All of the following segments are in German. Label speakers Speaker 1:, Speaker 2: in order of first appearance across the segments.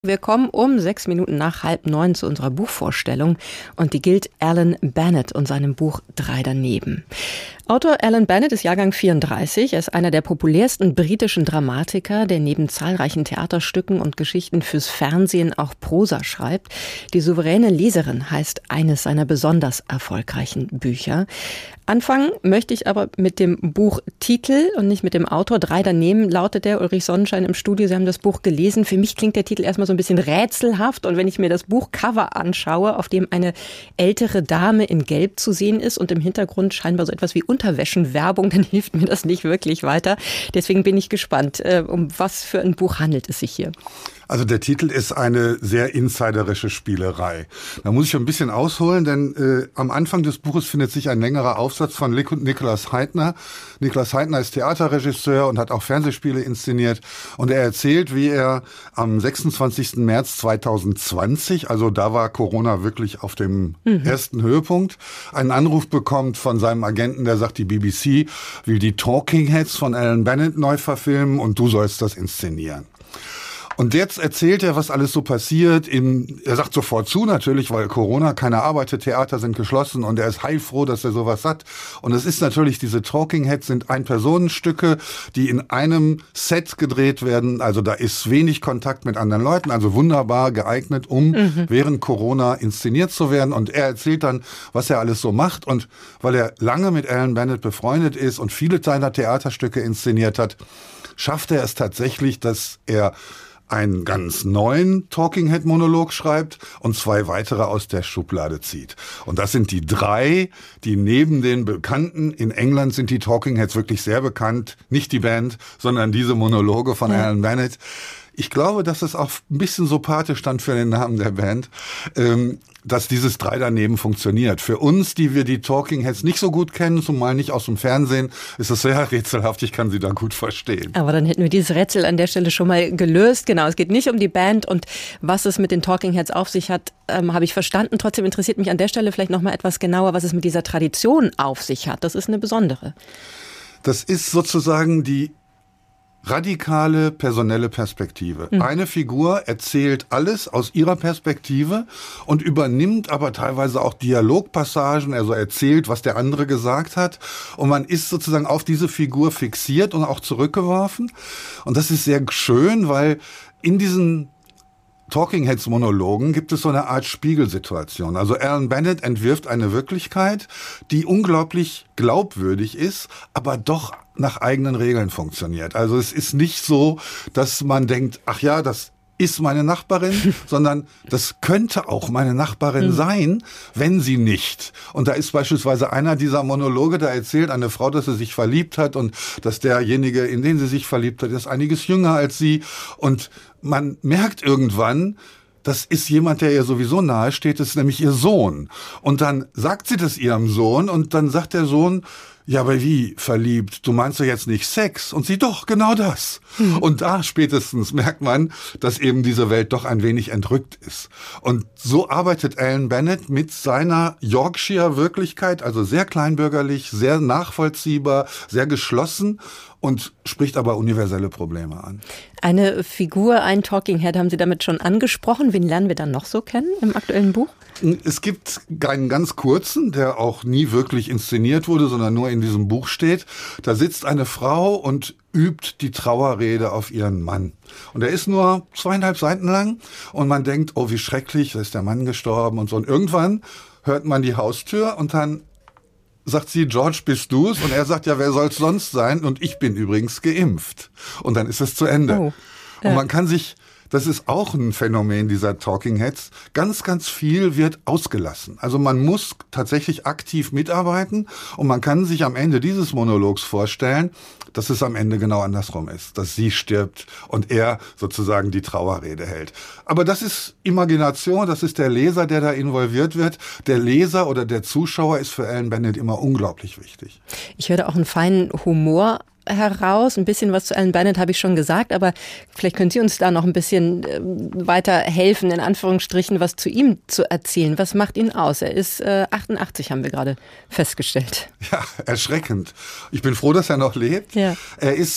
Speaker 1: Wir kommen um 6 Minuten nach 8:30 zu unserer Buchvorstellung und die gilt Alan Bennett und seinem Buch 3 daneben. Autor Alan Bennett ist Jahrgang 34. Er ist einer der populärsten britischen Dramatiker, der neben zahlreichen Theaterstücken und Geschichten fürs Fernsehen auch Prosa schreibt. Die souveräne Leserin heißt eines seiner besonders erfolgreichen Bücher. Anfangen möchte ich aber mit dem Buchtitel und nicht mit dem Autor. 3 daneben lautet der. Ulrich Sonnenschein im Studio. Sie haben das Buch gelesen. Für mich klingt der Titel erstmal so ein bisschen rätselhaft. Und wenn ich mir das Buchcover anschaue, auf dem eine ältere Dame in Gelb zu sehen ist und im Hintergrund scheinbar so etwas wie Unterwäschenwerbung, dann hilft mir das nicht wirklich weiter. Deswegen bin ich gespannt, um was für ein Buch handelt es sich hier?
Speaker 2: Also der Titel ist eine sehr insiderische Spielerei. Da muss ich ein bisschen ausholen, denn am Anfang des Buches findet sich ein längerer Aufsatz von Nicholas Hytner. Nicholas Hytner ist Theaterregisseur und hat auch Fernsehspiele inszeniert. Und er erzählt, wie er am 26. März 2020, also da war Corona wirklich auf dem ersten Höhepunkt, einen Anruf bekommt von seinem Agenten, der sagt, die BBC will die Talking Heads von Alan Bennett neu verfilmen und du sollst das inszenieren. Und jetzt erzählt er, was alles so passiert. Er sagt sofort zu natürlich, weil Corona, keiner arbeitet, Theater sind geschlossen und er ist heilfroh, dass er sowas hat. Und es ist natürlich, diese Talking Heads sind Ein-Personen-Stücke, die in einem Set gedreht werden. Also da ist wenig Kontakt mit anderen Leuten, also wunderbar geeignet, um während Corona inszeniert zu werden. Und er erzählt dann, was er alles so macht. Und weil er lange mit Alan Bennett befreundet ist und viele seiner Theaterstücke inszeniert hat, schafft er es tatsächlich, dass er einen ganz neuen Talking-Head-Monolog schreibt und 2 weitere aus der Schublade zieht. Und das sind die 3, die neben den Bekannten, in England sind die Talking Heads wirklich sehr bekannt, nicht die Band, sondern diese Monologe von Alan Bennett. Ich glaube, dass es auch ein bisschen sympathisch stand für den Namen der Band, dass dieses 3 daneben funktioniert. Für uns, die wir die Talking Heads nicht so gut kennen, zumal nicht aus dem Fernsehen, ist es sehr rätselhaft. Ich kann sie da gut verstehen.
Speaker 1: Aber dann hätten wir dieses Rätsel an der Stelle schon mal gelöst. Genau, es geht nicht um die Band und was es mit den Talking Heads auf sich hat, habe ich verstanden. Trotzdem interessiert mich an der Stelle vielleicht noch mal etwas genauer, was es mit dieser Tradition auf sich hat. Das ist eine besondere.
Speaker 2: Das ist sozusagen die radikale personelle Perspektive. Eine Figur erzählt alles aus ihrer Perspektive und übernimmt aber teilweise auch Dialogpassagen, also erzählt, was der andere gesagt hat. Und man ist sozusagen auf diese Figur fixiert und auch zurückgeworfen. Und das ist sehr schön, weil in diesen Talking Heads Monologen gibt es so eine Art Spiegelsituation. Also Alan Bennett entwirft eine Wirklichkeit, die unglaublich glaubwürdig ist, aber doch nach eigenen Regeln funktioniert. Also es ist nicht so, dass man denkt, ach ja, das ist meine Nachbarin, sondern das könnte auch meine Nachbarin sein, wenn sie nicht. Und da ist beispielsweise einer dieser Monologe, da erzählt eine Frau, dass sie sich verliebt hat und dass derjenige, in den sie sich verliebt hat, ist einiges jünger als sie. Und man merkt irgendwann, das ist jemand, der ihr sowieso nahe steht, das ist nämlich ihr Sohn. Und dann sagt sie das ihrem Sohn und dann sagt der Sohn, ja, aber wie verliebt? Du meinst doch jetzt nicht Sex? Und sie, doch, genau das. Und da spätestens merkt man, dass eben diese Welt doch ein wenig entrückt ist. Und so arbeitet Alan Bennett mit seiner Yorkshire-Wirklichkeit, also sehr kleinbürgerlich, sehr nachvollziehbar, sehr geschlossen und spricht aber universelle Probleme an.
Speaker 1: Eine Figur, ein Talking Head, haben Sie damit schon angesprochen. Wen lernen wir dann noch so kennen im aktuellen Buch?
Speaker 2: Es gibt einen ganz kurzen, der auch nie wirklich inszeniert wurde, sondern nur in diesem Buch steht. Da sitzt eine Frau und übt die Trauerrede auf ihren Mann. Und er ist nur 2,5 Seiten lang und man denkt, oh wie schrecklich, da ist der Mann gestorben und so. Und irgendwann hört man die Haustür und dann sagt sie, George, bist du's? Und er sagt, ja, wer soll's sonst sein? Und ich bin übrigens geimpft. Und dann ist es zu Ende.
Speaker 1: Oh.
Speaker 2: Und man kann sich, das ist auch ein Phänomen dieser Talking Heads, ganz, ganz viel wird ausgelassen. Also man muss tatsächlich aktiv mitarbeiten und man kann sich am Ende dieses Monologs vorstellen, dass es am Ende genau andersrum ist, dass sie stirbt und er sozusagen die Trauerrede hält. Aber das ist Imagination, das ist der Leser, der da involviert wird. Der Leser oder der Zuschauer ist für Alan Bennett immer unglaublich wichtig.
Speaker 1: Ich höre auch einen feinen Humor heraus. Ein bisschen was zu Alan Bennett habe ich schon gesagt, aber vielleicht können Sie uns da noch ein bisschen weiter helfen, in Anführungsstrichen, was zu ihm zu erzählen. Was macht ihn aus? Er ist 88, haben wir gerade festgestellt.
Speaker 2: Ja, erschreckend. Ich bin froh, dass er noch lebt.
Speaker 1: Ja.
Speaker 2: Er ist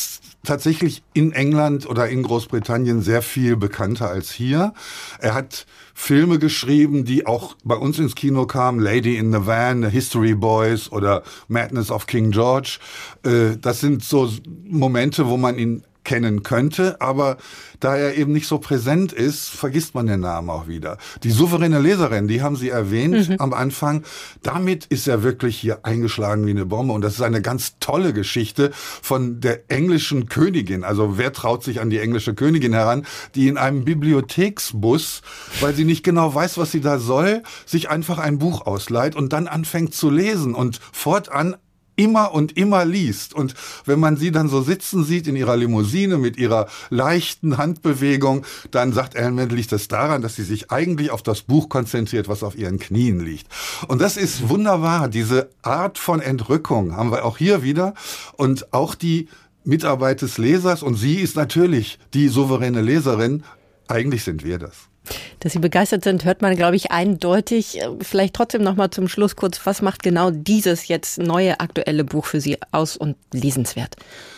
Speaker 2: tatsächlich in England oder in Großbritannien sehr viel bekannter als hier. Er hat Filme geschrieben, die auch bei uns ins Kino kamen, Lady in the Van, The History Boys oder Madness of King George. Das sind so Momente, wo man ihn kennen könnte, aber da er eben nicht so präsent ist, vergisst man den Namen auch wieder. Die souveräne Leserin, die haben Sie erwähnt am Anfang, damit ist er wirklich hier eingeschlagen wie eine Bombe und das ist eine ganz tolle Geschichte von der englischen Königin. Also wer traut sich an die englische Königin heran, die in einem Bibliotheksbus, weil sie nicht genau weiß, was sie da soll, sich einfach ein Buch ausleiht und dann anfängt zu lesen und fortan immer und immer liest. Und wenn man sie dann so sitzen sieht in ihrer Limousine mit ihrer leichten Handbewegung, dann sagt Ellen Bennett, liegt das daran, dass sie sich eigentlich auf das Buch konzentriert, was auf ihren Knien liegt. Und das ist wunderbar. Diese Art von Entrückung haben wir auch hier wieder. Und auch die Mitarbeit des Lesers. Und sie ist natürlich die souveräne Leserin. Eigentlich sind wir das.
Speaker 1: Dass Sie begeistert sind, hört man, glaube ich, eindeutig. Vielleicht trotzdem noch mal zum Schluss kurz, was macht genau dieses jetzt neue aktuelle Buch für Sie aus und lesenswert?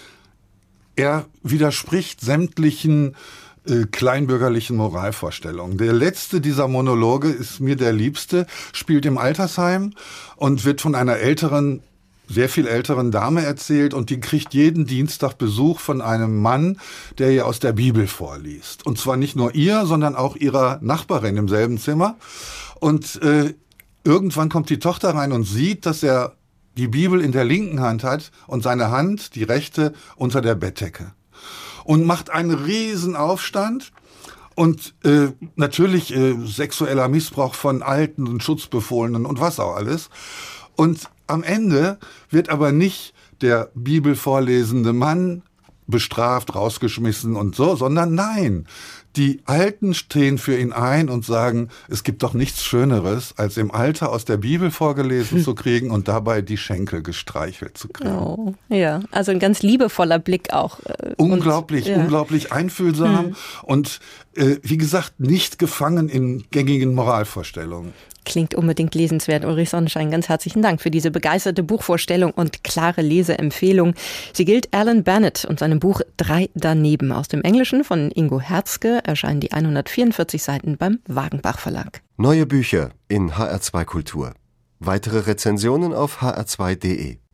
Speaker 2: Er widerspricht sämtlichen kleinbürgerlichen Moralvorstellungen. Der letzte dieser Monologe ist mir der liebste, spielt im Altersheim und wird von einer sehr viel älteren Dame erzählt und die kriegt jeden Dienstag Besuch von einem Mann, der ihr aus der Bibel vorliest. Und zwar nicht nur ihr, sondern auch ihrer Nachbarin im selben Zimmer. Und irgendwann kommt die Tochter rein und sieht, dass er die Bibel in der linken Hand hat und seine Hand, die rechte, unter der Bettdecke. Und macht einen riesen Aufstand. Und natürlich sexueller Missbrauch von Alten und Schutzbefohlenen und was auch alles. Und am Ende wird aber nicht der bibelvorlesende Mann bestraft, rausgeschmissen und so, sondern nein, die Alten stehen für ihn ein und sagen, es gibt doch nichts Schöneres, als im Alter aus der Bibel vorgelesen zu kriegen und dabei die Schenkel gestreichelt zu kriegen.
Speaker 1: Oh, ja, also ein ganz liebevoller Blick auch.
Speaker 2: Unglaublich einfühlsam und wie gesagt, nicht gefangen in gängigen Moralvorstellungen.
Speaker 1: Klingt unbedingt lesenswert. Ulrich Sonnenschein, ganz herzlichen Dank für diese begeisterte Buchvorstellung und klare Leseempfehlung. Sie gilt Alan Bennett und seinem Buch 3 daneben. Aus dem Englischen von Ingo Herzke erscheinen die 144 Seiten beim Wagenbach Verlag.
Speaker 3: Neue Bücher in HR2 Kultur. Weitere Rezensionen auf hr2.de.